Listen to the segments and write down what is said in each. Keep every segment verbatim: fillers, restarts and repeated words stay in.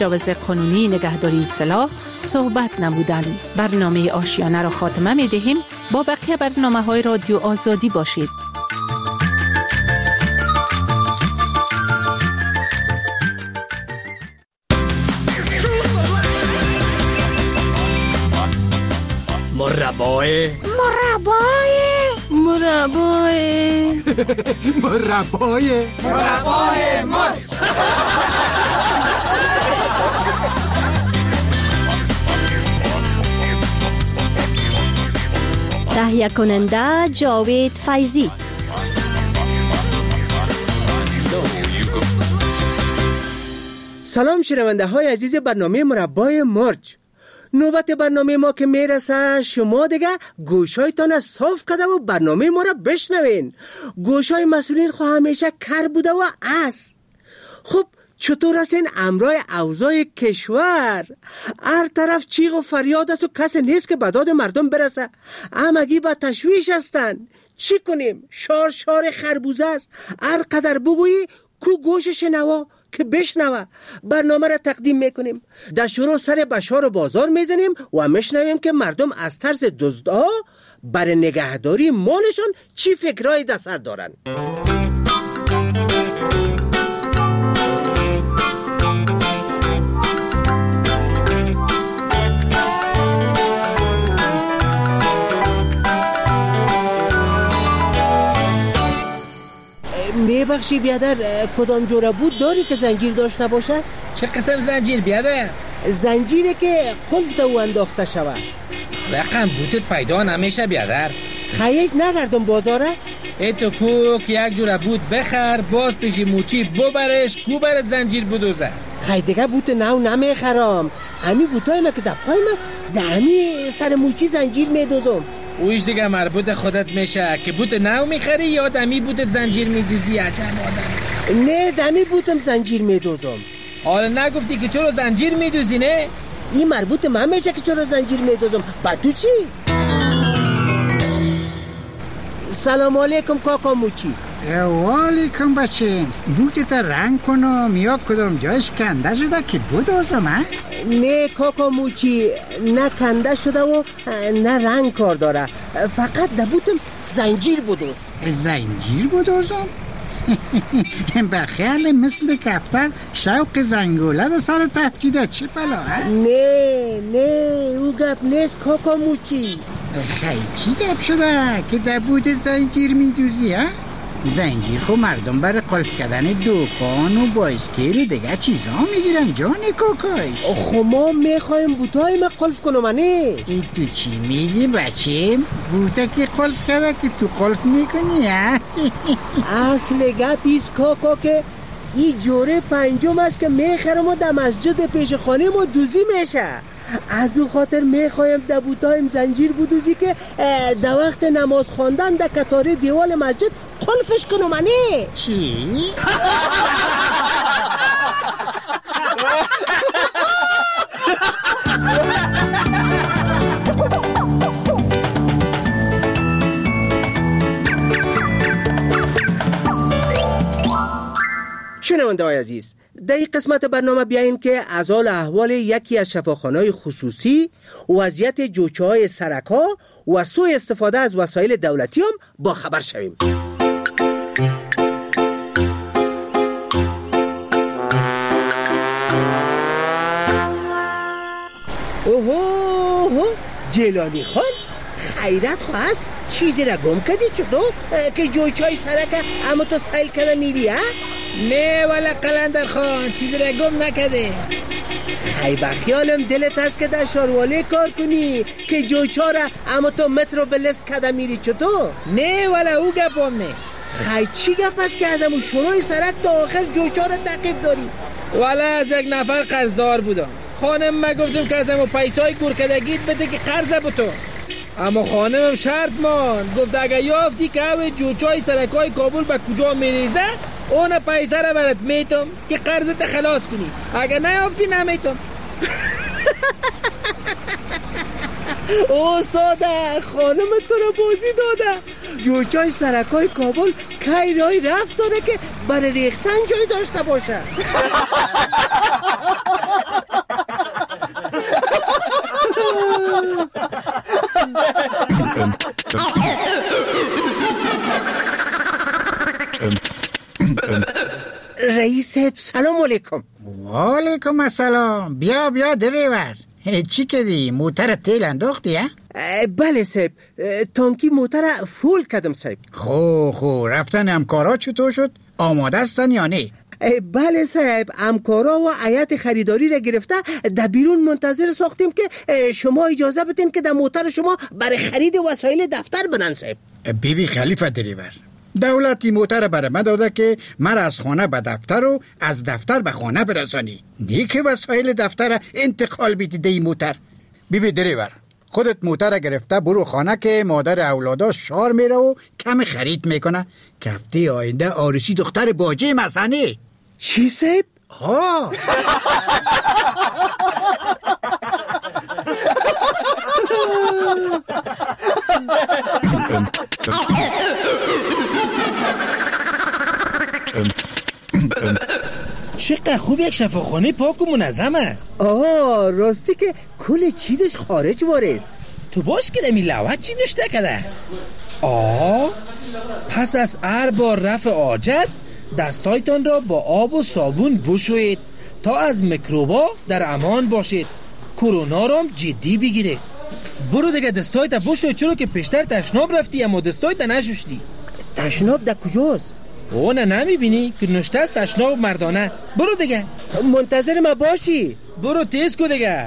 مجوز قانونی نگهداری سلاح صحبت نمودند. برنامه آشیانه را خاتمه می دهیم. با بقیه برنامه های رادیو آزادی باشید. مربای مربای مربای مربای مربای مرچ. تهیه کننده جاوید فیضی. سلام شنونده های عزیز برنامه مربای مرچ. نوبت برنامه ما که میرسه، شما دیگه گوشایتان صاف کرده و برنامه ما را بشنوین. گوشای مسئولین خو همیشه کر بوده و است. خب چطور هستین امرای اوضاع کشور؟ هر طرف چیغ و فریاد است و کسی نیست که به داد مردم برسه. همگی با تشویش هستن. چی کنیم؟ شار شار خربوزه است. هر قدر بگویی کو گوش شنوا که بشنوه. برنامه را تقدیم میکنیم. در شروع سر بشار و بازار میزنیم و میشنویم که مردم از ترس دزدها برای نگهداری مالشون چی فکرهای در سر دارن. میبخشی بیادر، کدام جوره بود داری که زنجیر داشته باشه؟ چه قسم زنجیر بیادر؟ زنجیره که قلف دو انداخته شود. رقم بوتت پیدا نمیشه بیادر. خیلی نگردم بازاره؟ ای تو کو که یک جوره بود بخر، باز پیشی موچی ببرش، کو برد زنجیر بدوزه. خیلی دیگه بوت نو نمیخرم. امی بوتای ما که در پایم است، در امی سر موچی زنجیر میدوزم. اویش دیگه مربوط خودت میشه که بوت نو میخری یا دمی بوتت زنجیر میدوزی. عجب آدم. نه دمی بوتم زنجیر میدوزم. حالا نگفتی که چرا زنجیر میدوزی؟ نه این مربوط من میشه که چرا زنجیر میدوزم. با تو چی؟ سلام علیکم کاکا موچی. والیکم بچه. بوتت رنگ کنم یا کدام جایش کنده شده که بدوزم ها؟ نه کاکا موچی، نه کنده شده و نه رنگ کار داره. فقط در بوتم زنجیر بدوز. زنجیر بدوزم؟ بخیال مثل کفتر شوق زنگوله در سر تفتیده چه بلا ها؟ نه نه او گپ نیست کاکا موچی. خیلی چی گپ شده که در بوت زنجیر میدوزی ها؟ زنجیر خب مردم برای قلف کردن دوکان و بایسکل و دیگه چیزا میگیرن جان کاکایش. خب ما میخوایم بوتای ما قلف کنم. نه ای تو چی میگی بچه؟ بوتا که قلف کرده که تو قلف میکنی ها؟ اصل گپیست کاکا که ای جوره پنجم است که میخرم و در مسجد پیش خانه ما دوزی میشه. از او خاطر میخوایم در بوتایم زنجیر بدوزی که در وقت نماز خواندن در کتاره دیوال مسجد قلفش کنم. نه چی؟ شنونده های عزیز، در این قسمت برنامه بیاییم که از حال احوال یکی از شفاخانه‌های خصوصی، وضعیت جوچه‌های سرک‌ها و سوء استفاده از وسایل دولتی هم با خبر شویم. اوهو جیلانی خان، خیرت خواست چیزی را گم کردی چطور که جوچه‌های سرک اما تو سیل کنه میری ها؟ نه والا قلندر خان چیزی را گم نکده. خی بخیالم دلت هست که در شارواله کار کنی که جوچه را اما تو مترو بلست کده میری چطور؟ نه والا او گپم نه. خی چی گپ هست که از امو شروع سرک تا آخر جوچه را تعقیب داری؟ والا از یک نفر قرضدار بودم. خانم ما گفتم که از امو پیسای گورکدگیت بده که قرضه بتو. اما خانمم شرط مان گفت اگه یافتی که اوی جوچای سرکای کابل به کجا میریزه اون پیسه را برات میتم که قرضت خلاص کنی. اگه نیافتی نمیتم. او ساده خانم تو را بازی داده. جوچای سرکای کابل کی رای رفت داره که برای ریختن جای داشته باشه. صاحب سلام علیکم. و علیکم السلام. بیا بیا دریور. چی کردی؟ موتر تیل انداختی ها؟ بله صاحب، تانکی موتر فول کردم صاحب. خو خو رفتن همکارا چطور شد؟ آماده استن یا نه؟ بله صاحب، همکارا و هیئت خریداری را گرفته در بیرون منتظر ساختیم که شما اجازه بدین که در موتر شما برای خرید وسایل دفتر بنن صاحب. بی بی خلیفه دریور، دولتی موتر برای من داده که من از خانه به دفتر و از دفتر به خانه برسانی، نه که وسایل دفتر انتقال بیدی دی موتر. بی بی دریور، خودت موتر گرفته برو خانه که مادر اولادا شار میره و کم خرید میکنه که هفته آینده آرسی دختر باجه مسنه. چی صاحب؟ ها چقدر خوب یک شفاخانه پاک و منظم است. آه راستی که کل چیزش خارج وارست. تو باش که دمی لوحت چی نشته کده؟ آه پس از هر بار رفع حاجت دستایتان را با آب و صابون بشویید تا از میکروبا در امان باشید. کرونا را جدی بگیرید. برو دیگه دستایت بشوی، چرا که پیشتر تشناب رفتی اما دستایت نشوشتی. تشناب در کجاست؟ او نه نمیبینی که نشته است تشناب مردانه. برو دیگه، منتظر ما باشی. برو تیز کو دیگه.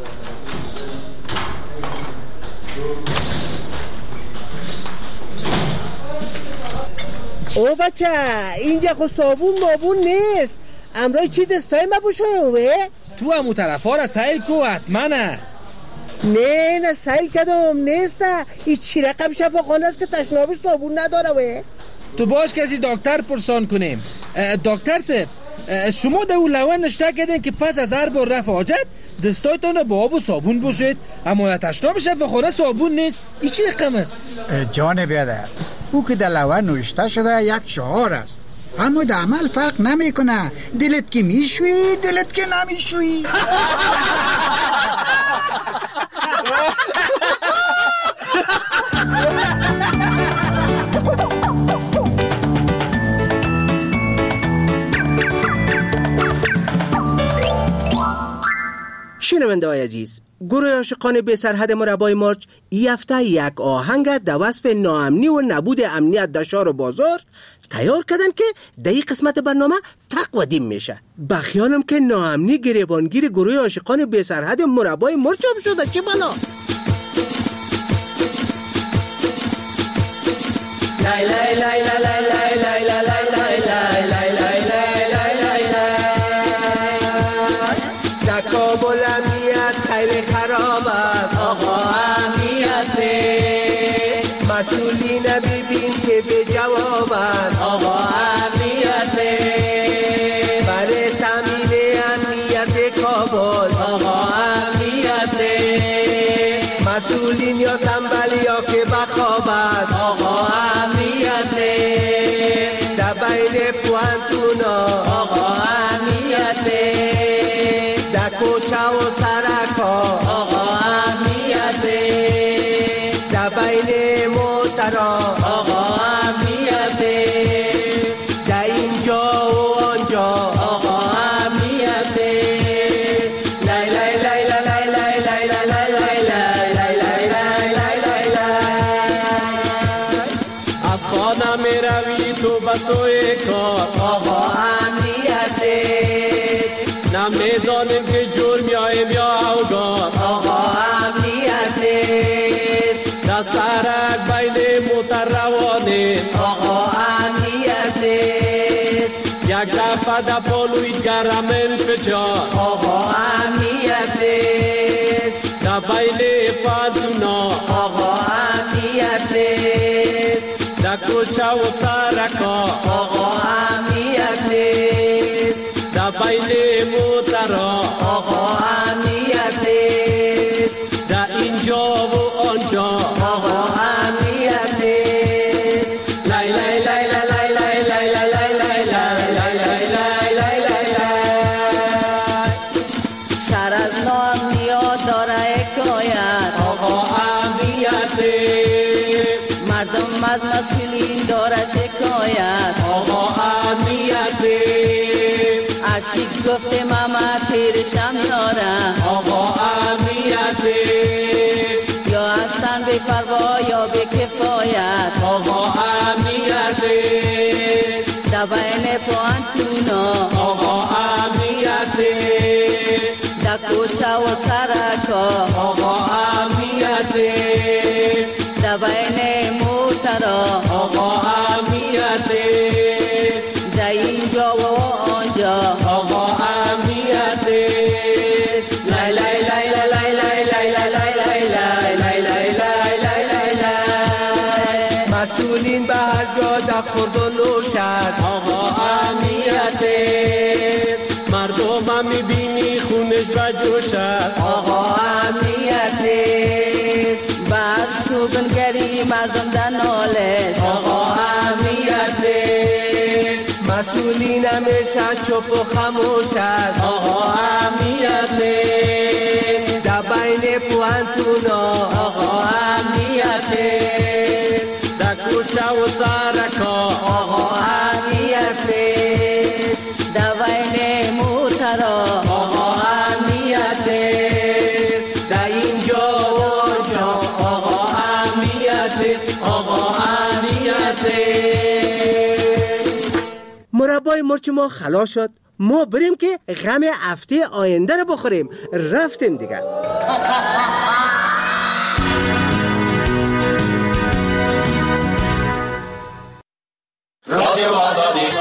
او بچه اینجا خود صابون مابون نیست. امرای چی دستای ما بشوی اوه؟ تو همو طرفا را سیل کو حتما است. نه نه سیل کدام نیسته. این چی رقم شفاخانه است که تشنابش صابون نداره وه؟ تو باش کسی دکتر پرسان کنیم. دکتر صاحب، شما در اون لوحه نشته کردین که پس از هر بار رفع حاجت دستایتان را با آب و صابون بشویید، اما تشناب شفاخانه صابون نیست. این چی رقم است؟ جان بیادر، او که در لوحه نوشته شده یک شعار است، اما در عمل فرق نمیکنه. دلت که میشوی دلت که نمیشوی. شنونده های عزیز، گروه عاشقان بی سرحد مربای مارچ این هفته یک آهنگ در وصف ناامنی و نبود امنیت در شهر و بازار تیار کردن که در این قسمت برنامه تقدیم میشه. بخیالم که ناامنی گریبانگیر گروه عاشقان بی سرحد مربای مارچ هم شده. چه بلا؟ لای لای لای لای لای لای لای لای لای لای کابل امنیت خیلی خراب است. آقا امنیت مسئولین ببین که به جواب است. آقا امنیت برای تامین امنیت کابل. آقا امنیت مسئولین یا تنبل یا که بخواب است. آقا امنیت در بین پوانتونا. آقا امنیت کوچه و سرکا. آقا امنیت در بین موترا. آقا امنیت در اینجا و آنجا. آقا امنیت لای لای لای لای لای لای لای لای لای لای لای لای لای. از خانه می روی تو بسوی کار. آقا امنیت نمیدانیم که جرم یایم یا اوگار. آقا امنیت در سرک بین موتر روانیم. آقا امنیت یک دفعه در پالوی گرم انفجار. آقا امنیت در بین پانتونا. آقا امنیت در کوچه و سرکا. آقا امنیت در بین موترا. آقا امنیت در اینجا و آنجا. آقا امنیت لای لای لای لای لای لای لای لای لای لای لای لای لای. شهر از ناامنیت داره حکایت. آقا امنیت مردم از مسئولین داره شکایت. آقا امنیت گفتیم اما تیرشم یارم آقا اهمیتش یا هستن بی پروا یا بی کفایت آقا اهمیتش دبین پوانتونا آقا اهمیتش در کوچه و سرکا آقا اهمیتش دبین موترا آقا اهمیتش در اینجا و آنجا آقا اهمیتش لای لای لای لای لای لای لای لای لای لای لای لای مسئولین به هر جا در خورد و نوش است آقا اهمیتش مردم هم میبینی خونش به جوش است آقا اهمیتش بر سو بنگری مردم در نالش آقا اهمیتش مسئولین همیشه چپ و خموش است آقا اهمیتش در بین پوانتونا آقا اهمیتش در کوچه و سرکا آقا اهمیتش در بین موترا آقا اهمیتش در اینجا و آنجا آقا اهمیتش آقا اهمیتش. مربای مرچ ما خلاص شد، ما بریم که غم هفته آینده رو بخوریم. رفتیم دیگه. رادیو آزادی